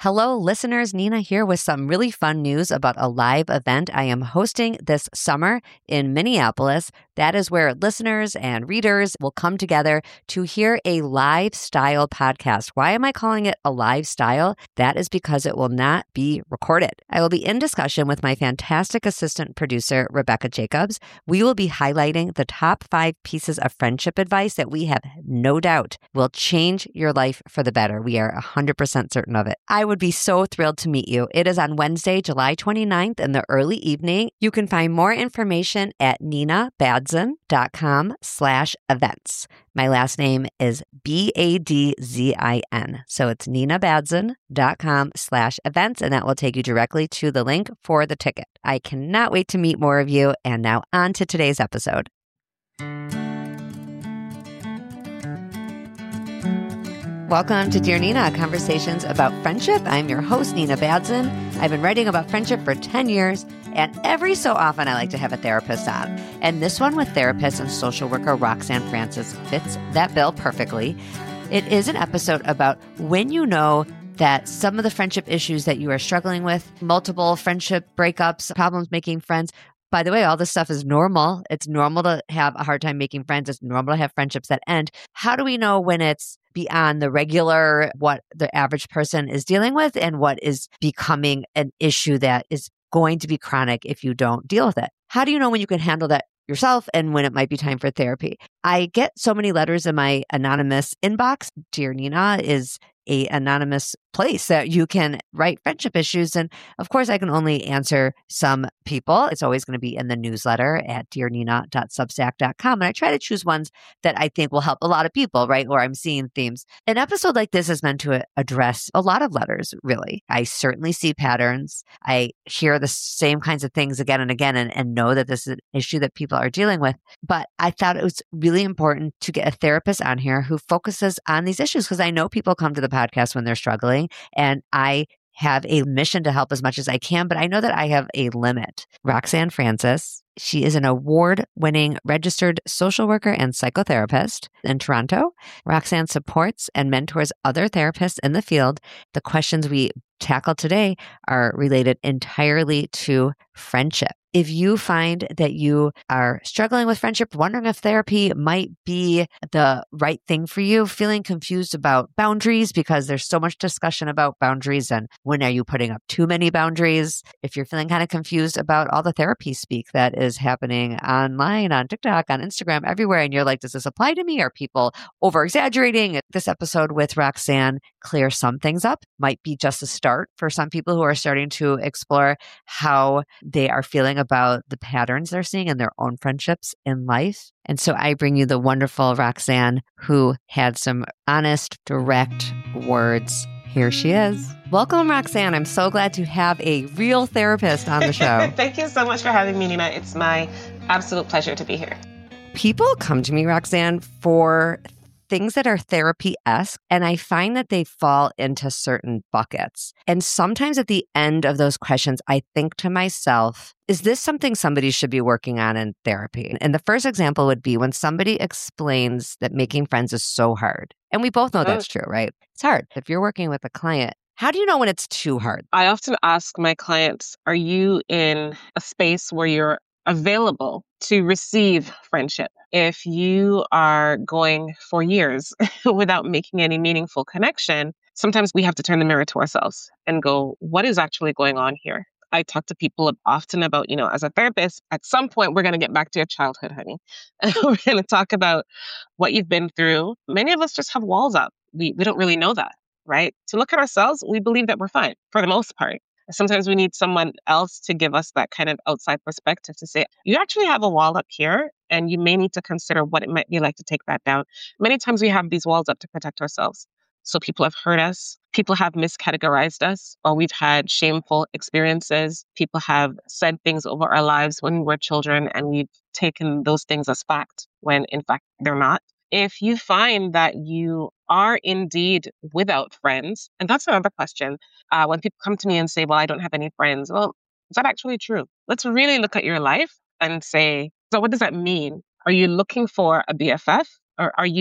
Hello, listeners. Nina here with some really fun news about a live event I am hosting this summer in Minneapolis. That is where listeners and readers will come together to hear a live style podcast. Why am I calling it a live style? That is because it will not be recorded. I will be in discussion with my fantastic assistant producer, Rebecca Jacobs. We will be highlighting the top 5 pieces of friendship advice that we have no doubt will change your life for the better. We are 100% certain of it. I would be so thrilled to meet you. It is on Wednesday, July 29th in the early evening. You can find more information at ninabadzin.com/events. My last name is Badzin. So it's ninabadzin.com/events, and that will take you directly to the link for the ticket. I cannot wait to meet more of you. And now on to today's episode. Welcome to Dear Nina, conversations about friendship. I'm your host, Nina Badzin. I've been writing about friendship for 10 years, and every so often I like to have a therapist on. And this one with therapist and social worker Roxanne Francis fits that bill perfectly. It is an episode about when you know that some of the friendship issues that you are struggling with, multiple friendship breakups, problems making friends. By the way, all this stuff is normal. It's normal to have a hard time making friends. It's normal to have friendships that end. How do we know when it's beyond the regular, what the average person is dealing with, and what is becoming an issue that is going to be chronic if you don't deal with it? How do you know when you can handle that yourself and when it might be time for therapy? I get so many letters in my anonymous inbox. Dear Nina is an anonymous place that you can write friendship issues. And of course, I can only answer some people. It's always going to be in the newsletter at dearnina.substack.com. And I try to choose ones that I think will help a lot of people, right? Where I'm seeing themes. An episode like this is meant to address a lot of letters, really. I certainly see patterns. I hear the same kinds of things again and again and know that this is an issue that people are dealing with. But I thought it was really important to get a therapist on here who focuses on these issues, because I know people come to the podcast when they're struggling, and I have a mission to help as much as I can, but I know that I have a limit. Roxanne Francis, she is an award-winning registered social worker and psychotherapist in Toronto. Roxanne supports and mentors other therapists in the field. The questions we tackle today are related entirely to friendship. If you find that you are struggling with friendship, wondering if therapy might be the right thing for you, feeling confused about boundaries because there's so much discussion about boundaries and when are you putting up too many boundaries, if you're feeling kind of confused about all the therapy speak that is happening online, on TikTok, on Instagram, everywhere, and you're like, does this apply to me? Are people over-exaggerating? This episode with Roxanne clears some things up, might be just a start for some people who are starting to explore how they are feeling about the patterns they're seeing in their own friendships in life. And so I bring you the wonderful Roxanne, who had some honest, direct words. Here she is. Welcome, Roxanne. I'm so glad to have a real therapist on the show. Thank you so much for having me, Nina. It's my absolute pleasure to be here. People come to me, Roxanne, for things that are therapy-esque, and I find that they fall into certain buckets. And sometimes at the end of those questions, I think to myself, is this something somebody should be working on in therapy? And the first example would be when somebody explains that making friends is so hard. And we both know that's true, right? It's hard. If you're working with a client, how do you know when it's too hard? I often ask my clients, are you in a space where you're available to receive friendship? If you are going for years without making any meaningful connection, sometimes we have to turn the mirror to ourselves and go, what is actually going on here? I talk to people often about, as a therapist, at some point, we're going to get back to your childhood, honey. We're going to talk about what you've been through. Many of us just have walls up. We don't really know that, right? To look at ourselves, we believe that we're fine for the most part. Sometimes we need someone else to give us that kind of outside perspective to say, you actually have a wall up here, and you may need to consider what it might be like to take that down. Many times we have these walls up to protect ourselves. So people have hurt us, people have miscategorized us, or we've had shameful experiences. People have said things over our lives when we were children, and we've taken those things as fact when in fact they're not. If you find that you are indeed without friends, and that's another question, when people come to me and say, well, I don't have any friends, well, is that actually true? Let's really look at your life and say, so what does that mean? Are you looking for a BFF, or are you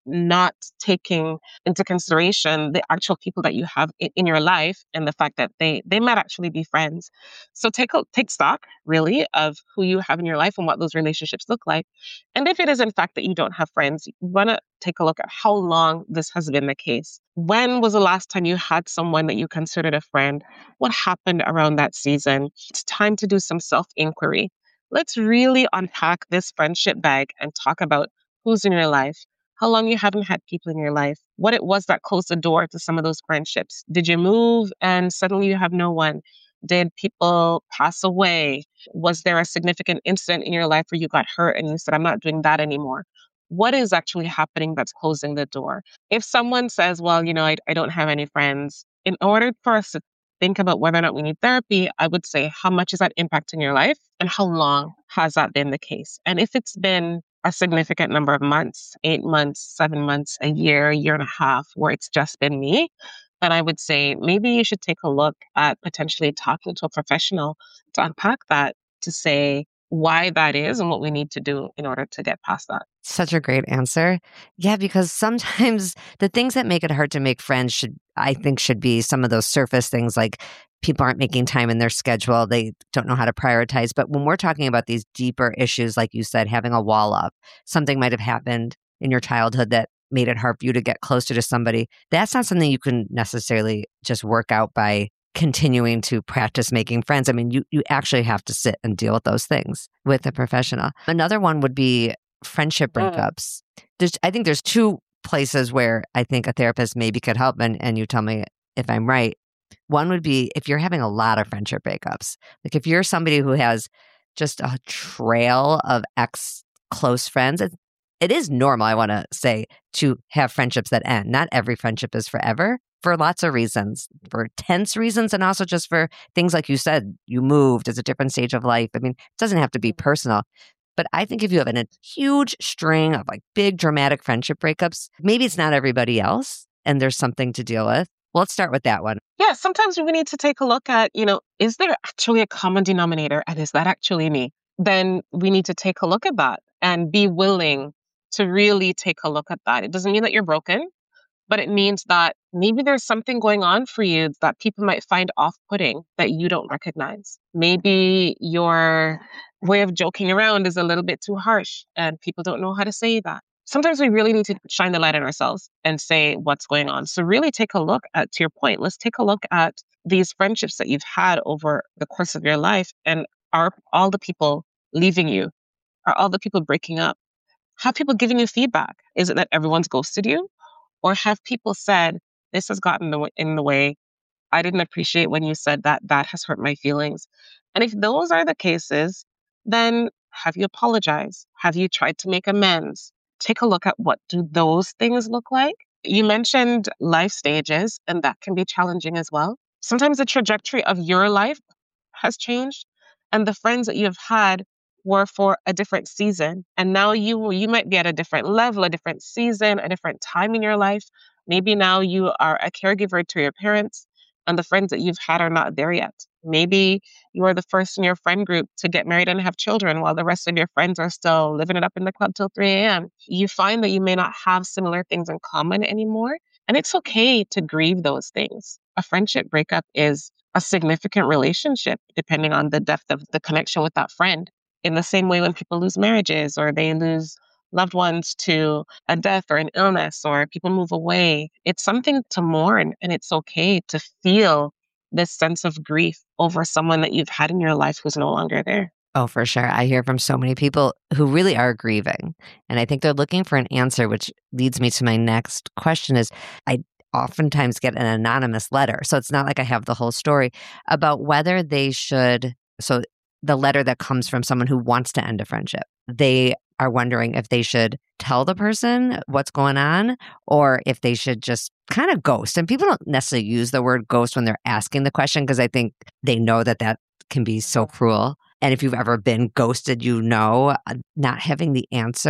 not taking into consideration the actual people that you have in your life and the fact that they might actually be friends. So take stock really of who you have in your life and what those relationships look like. And if it is in fact that you don't have friends, you want to take a look at how long this has been the case. When was the last time you had someone that you considered a friend? What happened around that season? It's time to do some self-inquiry. Let's really unpack this friendship bag and talk about who's in your life, how long you haven't had people in your life, what it was that closed the door to some of those friendships. Did you move and suddenly you have no one? Did people pass away? Was there a significant incident in your life where you got hurt and you said, I'm not doing that anymore? What is actually happening that's closing the door? If someone says, well, I don't have any friends, in order for us to think about whether or not we need therapy, I would say, how much is that impacting your life and how long has that been the case? And if it's been a significant number of months, 8 months, 7 months, a year and a half, where it's just been me, then I would say maybe you should take a look at potentially talking to a professional to unpack that, to say why that is and what we need to do in order to get past that. Such a great answer. Yeah, because sometimes the things that make it hard to make friends should be some of those surface things like people aren't making time in their schedule. They don't know how to prioritize. But when we're talking about these deeper issues, like you said, having a wall up, something might have happened in your childhood that made it hard for you to get closer to somebody. That's not something you can necessarily just work out by continuing to practice making friends. I mean, you actually have to sit and deal with those things with a professional. Another one would be friendship breakups. I think there's two places where I think a therapist maybe could help, and you tell me if I'm right. One would be if you're having a lot of friendship breakups. Like if you're somebody who has just a trail of ex-close friends, it is normal, I want to say, to have friendships that end. Not every friendship is forever for lots of reasons, for tense reasons, and also just for things like you said, you moved, it's a different stage of life. I mean, it doesn't have to be personal. But I think if you have a huge string of like big dramatic friendship breakups, maybe it's not everybody else and there's something to deal with. Well, let's start with that one. Yeah, sometimes we need to take a look at, is there actually a common denominator and is that actually me? Then we need to take a look at that and be willing to really take a look at that. It doesn't mean that you're broken, but it means that maybe there's something going on for you that people might find off-putting that you don't recognize. Maybe your way of joking around is a little bit too harsh and people don't know how to say that. Sometimes we really need to shine the light on ourselves and say what's going on. So really take a look at, to your point, let's take a look at these friendships that you've had over the course of your life, and are all the people leaving you? Are all the people breaking up? Have people giving you feedback? Is it that everyone's ghosted you? Or have people said, this has gotten in the way. I didn't appreciate when you said that. That has hurt my feelings. And if those are the cases, then have you apologized? Have you tried to make amends? Take a look at what do those things look like. You mentioned life stages, and that can be challenging as well. Sometimes the trajectory of your life has changed, and the friends that you've had were for a different season. And now you might be at a different level, a different season, a different time in your life. Maybe now you are a caregiver to your parents and the friends that you've had are not there yet. Maybe you are the first in your friend group to get married and have children while the rest of your friends are still living it up in the club till 3 a.m. You find that you may not have similar things in common anymore. And it's okay to grieve those things. A friendship breakup is a significant relationship depending on the depth of the connection with that friend. In the same way when people lose marriages or they lose loved ones to a death or an illness or people move away, it's something to mourn, and it's okay to feel this sense of grief over someone that you've had in your life who's no longer there. Oh, for sure. I hear from so many people who really are grieving. And I think they're looking for an answer, which leads me to my next question is I oftentimes get an anonymous letter. So it's not like I have the whole story about whether they should. So the letter that comes from someone who wants to end a friendship, they are wondering if they should tell the person what's going on or if they should just kind of ghost. And people don't necessarily use the word ghost when they're asking the question because I think they know that that can be so cruel. And if you've ever been ghosted, not having the answer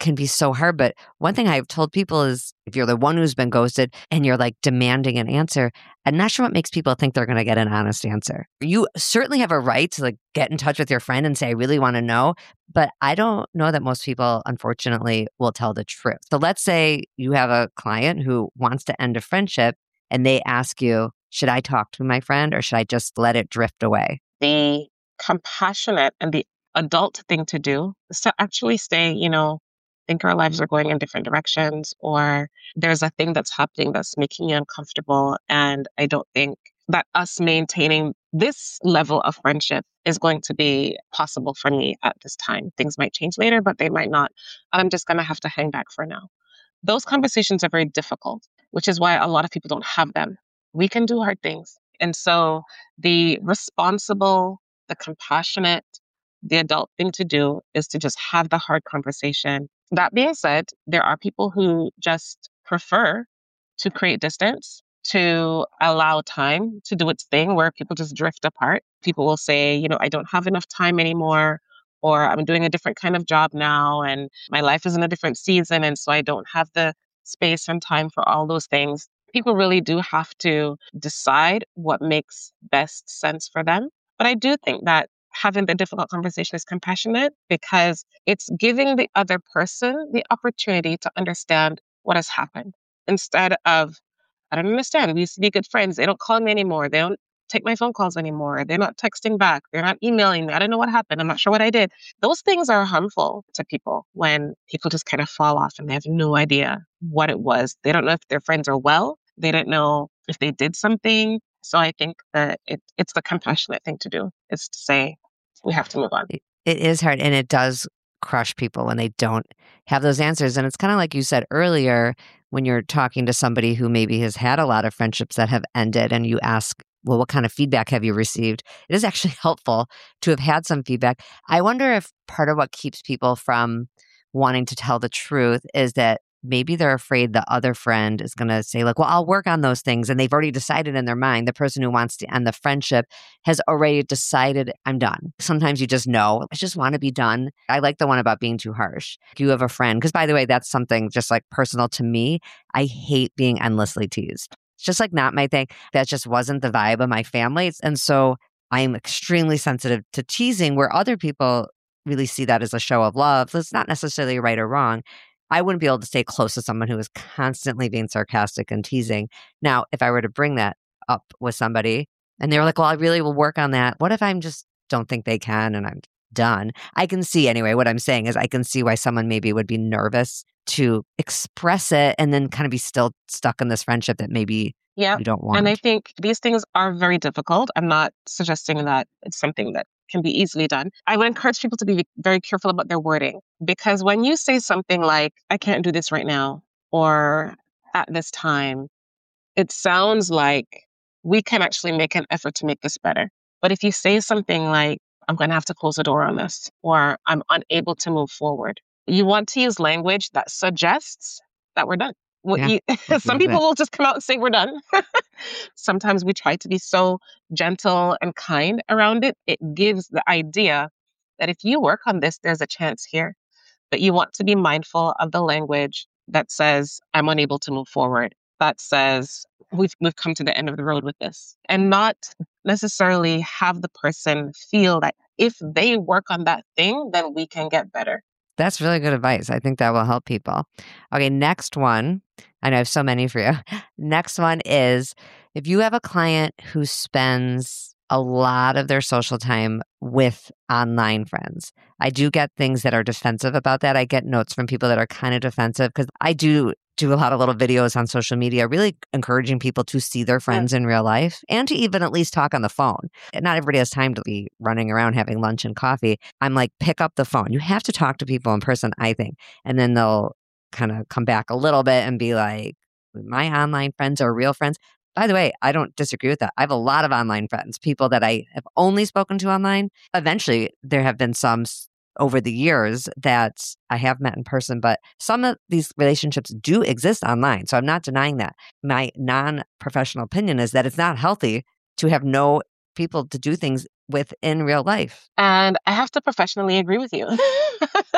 can be so hard. But one thing I've told people is if you're the one who's been ghosted and you're like demanding an answer, I'm not sure what makes people think they're going to get an honest answer. You certainly have a right to like get in touch with your friend and say, I really want to know. But I don't know that most people, unfortunately, will tell the truth. So let's say you have a client who wants to end a friendship and they ask you, should I talk to my friend or should I just let it drift away? The compassionate and the adult thing to do is to actually say, think our lives are going in different directions, or there's a thing that's happening that's making you uncomfortable. And I don't think that us maintaining this level of friendship is going to be possible for me at this time. Things might change later, but they might not. I'm just going to have to hang back for now. Those conversations are very difficult, which is why a lot of people don't have them. We can do hard things. And so the responsible, the compassionate, the adult thing to do is to just have the hard conversation. That being said, there are people who just prefer to create distance, to allow time to do its thing where people just drift apart. People will say, I don't have enough time anymore, or I'm doing a different kind of job now and my life is in a different season. And so I don't have the space and time for all those things. People really do have to decide what makes best sense for them. But I do think that having the difficult conversation is compassionate because it's giving the other person the opportunity to understand what has happened instead of, I don't understand. We used to be good friends. They don't call me anymore. They don't take my phone calls anymore. They're not texting back. They're not emailing me. I don't know what happened. I'm not sure what I did. Those things are harmful to people when people just kind of fall off and they have no idea what it was. They don't know if their friends are well. They don't know if they did something. So I think that it's the compassionate thing to do is to say, we have to move on. It is hard and it does crush people when they don't have those answers. And it's kind of like you said earlier, when you're talking to somebody who maybe has had a lot of friendships that have ended and you ask, well, what kind of feedback have you received? It is actually helpful to have had some feedback. I wonder if part of what keeps people from wanting to tell the truth is that maybe they're afraid the other friend is going to say like, well, I'll work on those things. And they've already decided in their mind, the person who wants to end the friendship has already decided I'm done. Sometimes you just know, I just want to be done. I like the one about being too harsh. You have a friend, because by the way, that's something just like personal to me. I hate being endlessly teased. It's just like not my thing. That just wasn't the vibe of my family. And so I'm extremely sensitive to teasing where other people really see that as a show of love. It's not necessarily right or wrong. I wouldn't be able to stay close to someone who is constantly being sarcastic and teasing. Now, if I were to bring that up with somebody and they were like, well, I really will work on that. What if I'm just don't think they can and I'm done? I can see anyway, what I'm saying is I can see why someone maybe would be nervous to express it and then kind of be still stuck in this friendship that maybe Yeah. you don't want. And I think these things are very difficult. I'm not suggesting that it's something that can be easily done. I would encourage people to be very careful about their wording because when you say something like, I can't do this right now, or at this time, it sounds like we can actually make an effort to make this better. But if you say something like, I'm going to have to close the door on this, or I'm unable to move forward, you want to use language that suggests that we're done. Yeah, Some people will just come out and say we're done. Sometimes we try to be so gentle and kind around it. It gives the idea that if you work on this, there's a chance here. But you want to be mindful of the language that says, I'm unable to move forward. That says, we've come to the end of the road with this. And not necessarily have the person feel that if they work on that thing, then we can get better. That's really good advice. I think that will help people. Okay, next one. I know I have so many for you. Next one is if you have a client who spends a lot of their social time with online friends. I do get things that are defensive about that. I get notes from people that are kind of defensive because I do a lot of little videos on social media, really encouraging people to see their friends in real life and to even at least talk on the phone. And not everybody has time to be running around having lunch and coffee. I'm like, pick up the phone. You have to talk to people in person, I think. And then they'll kind of come back a little bit and be like, my online friends are real friends. By the way, I don't disagree with that. I have a lot of online friends, people that I have only spoken to online. Eventually, there have been some over the years that I have met in person, but some of these relationships do exist online. So I'm not denying that. My non-professional opinion is that it's not healthy to have no people to do things with in real life. And I have to professionally agree with you.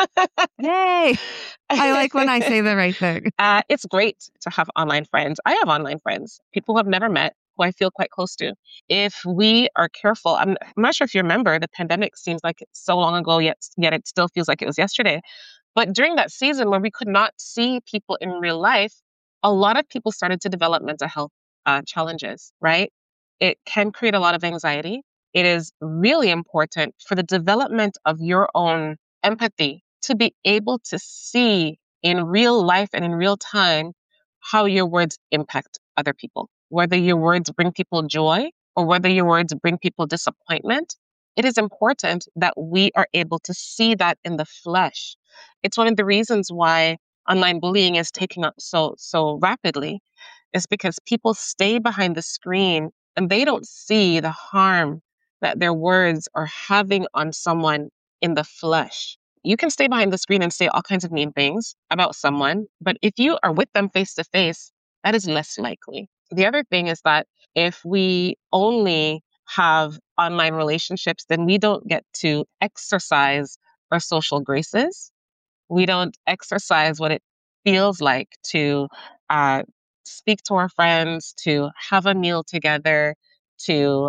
Yay. I like when I say the right thing. It's great to have online friends. I have online friends, people who I've never met, who I feel quite close to. If we are careful, I'm not sure if you remember, the pandemic seems like it's so long ago, yet it still feels like it was yesterday. But during that season where we could not see people in real life, a lot of people started to develop mental health challenges, right? It can create a lot of anxiety. It is really important for the development of your own empathy to be able to see in real life and in real time how your words impact other people, whether your words bring people joy or whether your words bring people disappointment. It is important that we are able to see that in the flesh. It's one of the reasons why online bullying is taking up so rapidly, is because people stay behind the screen and they don't see the harm that their words are having on someone in the flesh. You can stay behind the screen and say all kinds of mean things about someone, but if you are with them face to face, that is less likely. The other thing is that if we only have online relationships, then we don't get to exercise our social graces. We don't exercise what it feels like to uh, speak to our friends, to have a meal together, to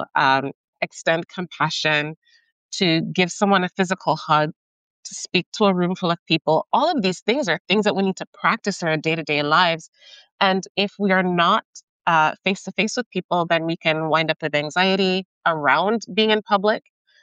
extend compassion, to give someone a physical hug, to speak to a room full of people. All of these things are things that we need to practice in our day to day lives. And if we are not face to face with people, then we can wind up with anxiety around being in public.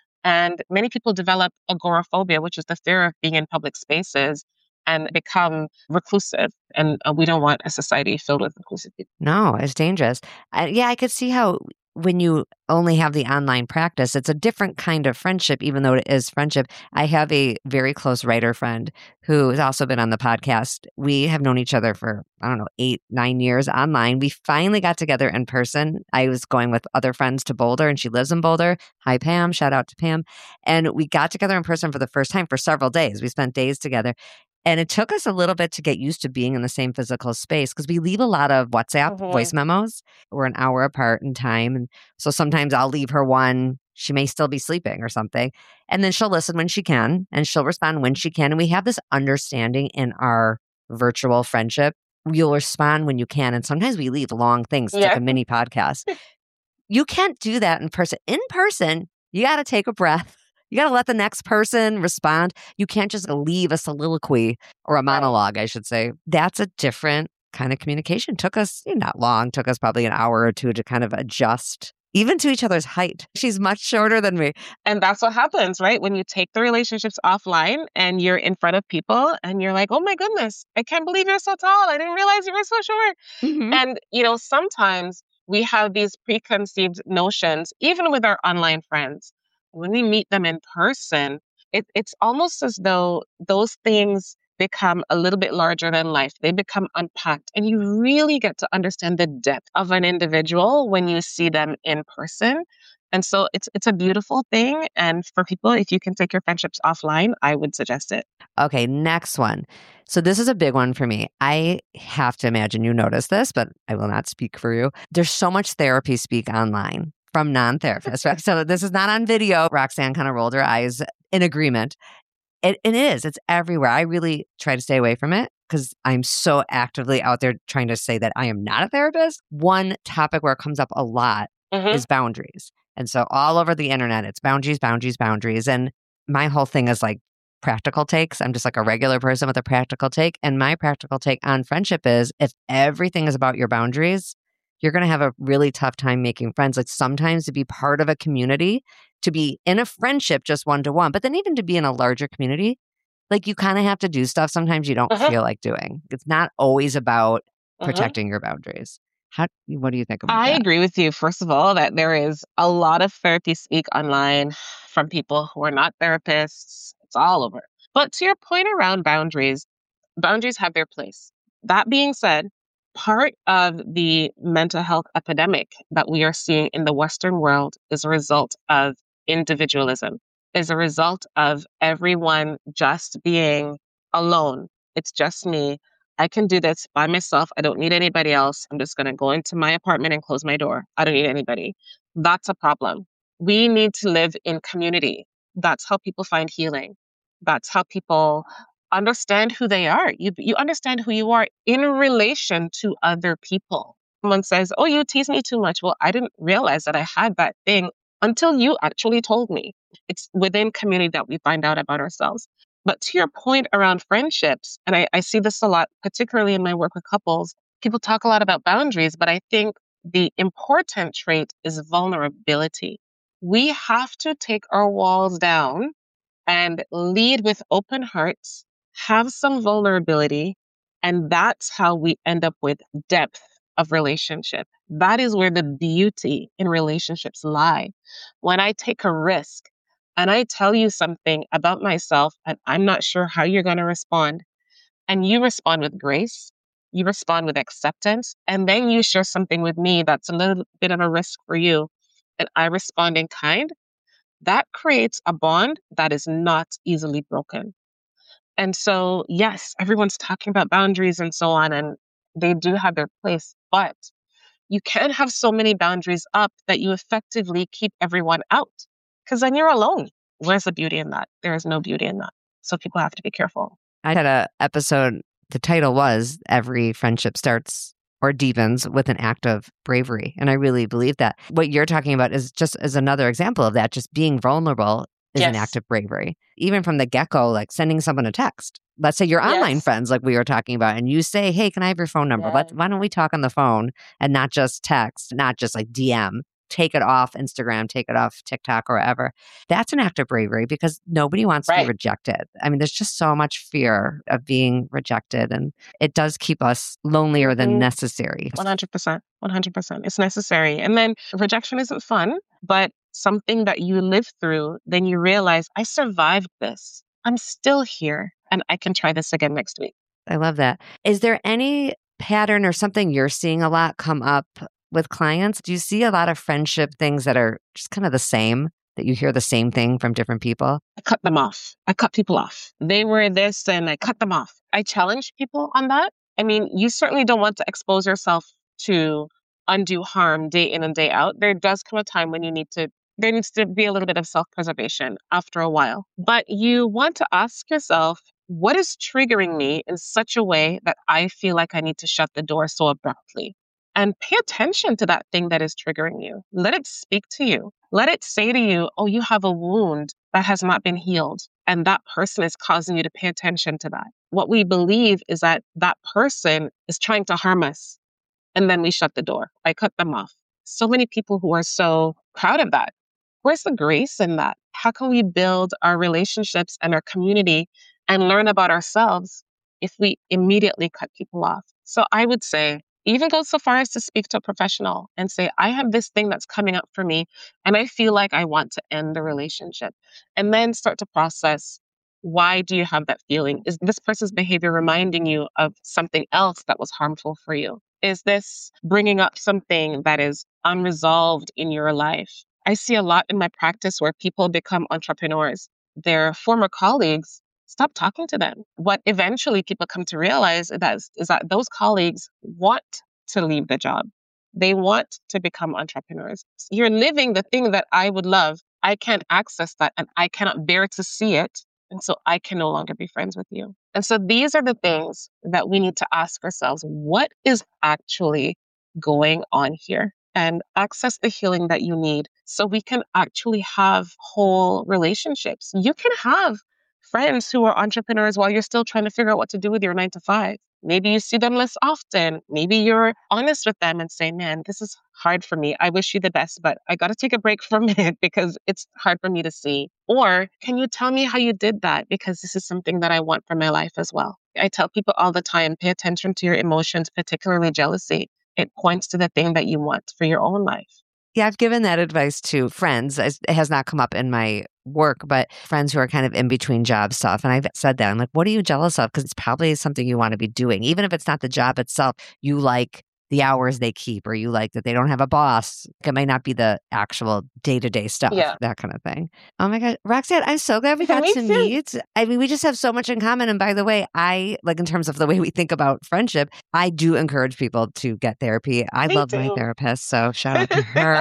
And many people develop agoraphobia, which is the fear of being in public spaces, and become reclusive. And we don't want a society filled with reclusive people. No, it's dangerous. Yeah, I could see how when you only have the online practice, it's a different kind of friendship, even though it is friendship. I have a very close writer friend who has also been on the podcast. We have known each other for, I don't know, 8, 9 years online. We finally got together in person. I was going with other friends to Boulder and she lives in Boulder. Hi, Pam. Shout out to Pam. And we got together in person for the first time for several days. We spent days together. And it took us a little bit to get used to being in the same physical space because we leave a lot of WhatsApp voice memos. We're an hour apart in time. And so sometimes I'll leave her one. She may still be sleeping or something. And then she'll listen when she can and she'll respond when she can. And we have this understanding in our virtual friendship. You'll respond when you can. And sometimes we leave long things, like a mini podcast. You can't do that in person. In person, you got to take a breath. You got to let the next person respond. You can't just leave a soliloquy or a monologue, I should say. That's a different kind of communication. Took us not long, took us probably an hour or two to kind of adjust, even to each other's height. She's much shorter than me. And that's what happens, right? When you take the relationships offline and you're in front of people and you're like, oh my goodness, I can't believe you're so tall. I didn't realize you were so short. Mm-hmm. And, sometimes we have these preconceived notions, even with our online friends. When we meet them in person, it's almost as though those things become a little bit larger than life. They become unpacked. And you really get to understand the depth of an individual when you see them in person. And so it's a beautiful thing. And for people, if you can take your friendships offline, I would suggest it. Okay, next one. So this is a big one for me. I have to imagine you noticed this, but I will not speak for you. There's so much therapy speak online from non-therapists, right? So this is not on video. Roxanne kind of rolled her eyes in agreement. It is. It's everywhere. I really try to stay away from it because I'm so actively out there trying to say that I am not a therapist. One topic where it comes up a lot is boundaries. And so all over the internet, it's boundaries, boundaries, boundaries. And my whole thing is like practical takes. I'm just like a regular person with a practical take. And my practical take on friendship is if everything is about your boundaries, you're going to have a really tough time making friends. Like sometimes to be part of a community, to be in a friendship just one-to-one, but then even to be in a larger community, like you kind of have to do stuff sometimes you don't feel like doing. It's not always about protecting your boundaries. What do you think about that? I agree with you, first of all, that there is a lot of therapy speak online from people who are not therapists. It's all over. But to your point around boundaries, boundaries have their place. That being said, part of the mental health epidemic that we are seeing in the Western world is a result of individualism, is a result of everyone just being alone. It's just me. I can do this by myself. I don't need anybody else. I'm just going to go into my apartment and close my door. I don't need anybody. That's a problem. We need to live in community. That's how people find healing. That's how people understand who they are. You understand who you are in relation to other people. Someone says, "Oh, you tease me too much." Well, I didn't realize that I had that thing until you actually told me. It's within community that we find out about ourselves. But to your point around friendships, and I see this a lot, particularly in my work with couples, people talk a lot about boundaries, but I think the important trait is vulnerability. We have to take our walls down and lead with open hearts, have some vulnerability, and that's how we end up with depth of relationship. That is where the beauty in relationships lie. When I take a risk and I tell you something about myself and I'm not sure how you're going to respond, and you respond with grace, you respond with acceptance, and then you share something with me that's a little bit of a risk for you, and I respond in kind, that creates a bond that is not easily broken. And so, yes, everyone's talking about boundaries and so on, and they do have their place, but you can't have so many boundaries up that you effectively keep everyone out because then you're alone. Where's the beauty in that? There is no beauty in that. So people have to be careful. I had a episode, the title was Every Friendship Starts or Deepens with an Act of Bravery. And I really believe that. What you're talking about is just as another example of that, just being vulnerable is an act of bravery. Even from the get-go, like sending someone a text. Let's say you're online friends, like we were talking about, and you say, "Hey, can I have your phone number? Why don't we talk on the phone and not just text, not just like DM? Take it off Instagram, take it off TikTok or wherever." That's an act of bravery because nobody wants to be rejected. I mean, there's just so much fear of being rejected, and it does keep us lonelier than necessary. 100%. 100%. It's necessary. And then rejection isn't fun, but something that you live through, then you realize, I survived this. I'm still here and I can try this again next week. I love that. Is there any pattern or something you're seeing a lot come up with clients? Do you see a lot of friendship things that are just kind of the same, that you hear the same thing from different people? I cut them off. I cut people off. They were this and I cut them off. I challenge people on that. I mean, you certainly don't want to expose yourself to undue harm day in and day out. There does come a time when there needs to be a little bit of self-preservation after a while. But you want to ask yourself, what is triggering me in such a way that I feel like I need to shut the door so abruptly? And pay attention to that thing that is triggering you. Let it speak to you. Let it say to you, oh, you have a wound that has not been healed. And that person is causing you to pay attention to that. What we believe is that that person is trying to harm us. And then we shut the door. I cut them off. So many people who are so proud of that. Where's the grace in that? How can we build our relationships and our community and learn about ourselves if we immediately cut people off? So I would say, even go so far as to speak to a professional and say, I have this thing that's coming up for me, and I feel like I want to end the relationship. And then start to process, why do you have that feeling? Is this person's behavior reminding you of something else that was harmful for you? Is this bringing up something that is unresolved in your life? I see a lot in my practice where people become entrepreneurs. Their former colleagues stop talking to them. What eventually people come to realize is that those colleagues want to leave the job. They want to become entrepreneurs. You're living the thing that I would love. I can't access that and I cannot bear to see it. And so I can no longer be friends with you. And so these are the things that we need to ask ourselves. What is actually going on here? And access the healing that you need so we can actually have whole relationships. You can have friends who are entrepreneurs while you're still trying to figure out what to do with your 9 to 5. Maybe you see them less often. Maybe you're honest with them and say, man, this is hard for me. I wish you the best, but I got to take a break from it because it's hard for me to see. Or can you tell me how you did that? Because this is something that I want for my life as well. I tell people all the time, pay attention to your emotions, particularly jealousy. It points to the thing that you want for your own life. Yeah, I've given that advice to friends. It has not come up in my work, but friends who are kind of in between job stuff. And I've said that. I'm like, what are you jealous of? Because it's probably something you want to be doing. Even if it's not the job itself, you like the hours they keep, or you like that they don't have a boss. It might not be the actual day-to-day stuff, that kind of thing. Oh my God. Roxanne, I'm so glad we got to meet. I mean, we just have so much in common. And by the way, I, like in terms of the way we think about friendship, I do encourage people to get therapy. I love my therapist, so shout out to her.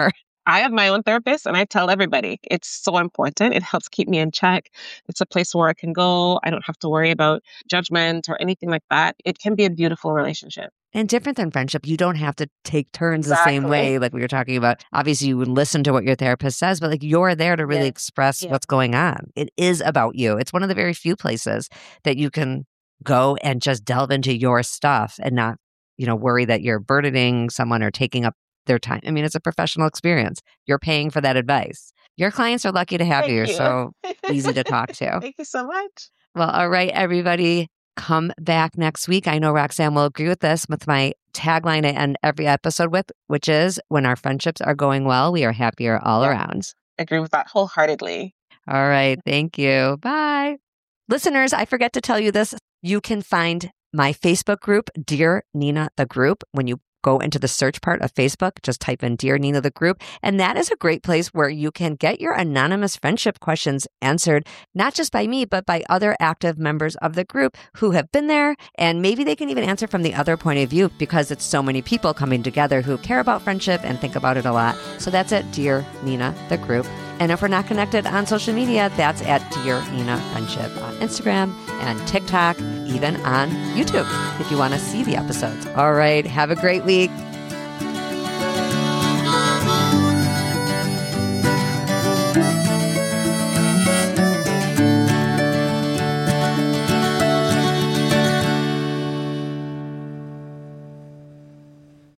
I have my own therapist and I tell everybody it's so important. It helps keep me in check. It's a place where I can go. I don't have to worry about judgment or anything like that. It can be a beautiful relationship. And different than friendship, you don't have to take turns the same way, like we were talking about. Obviously, you would listen to what your therapist says, but like you're there to really express what's going on. It is about you. It's one of the very few places that you can go and just delve into your stuff and not, worry that you're burdening someone or taking up their time. I mean, it's a professional experience. You're paying for that advice. Your clients are lucky to have you. You're so easy to talk to. Thank you so much. Well, all right, everybody. Come back next week. I know Roxanne will agree with this, with my tagline I end every episode with, which is when our friendships are going well, we are happier all around. I agree with that wholeheartedly. All right. Thank you. Bye. Listeners, I forget to tell you this. You can find my Facebook group, Dear Nina the Group. When you go into the search part of Facebook, just type in Dear Nina the Group. And that is a great place where you can get your anonymous friendship questions answered, not just by me, but by other active members of the group who have been there. And maybe they can even answer from the other point of view because it's so many people coming together who care about friendship and think about it a lot. So that's at Dear Nina the Group. And if we're not connected on social media, that's at Dear Nina Friendship on Instagram and TikTok, even on YouTube, if you want to see the episodes. All right. Have a great week.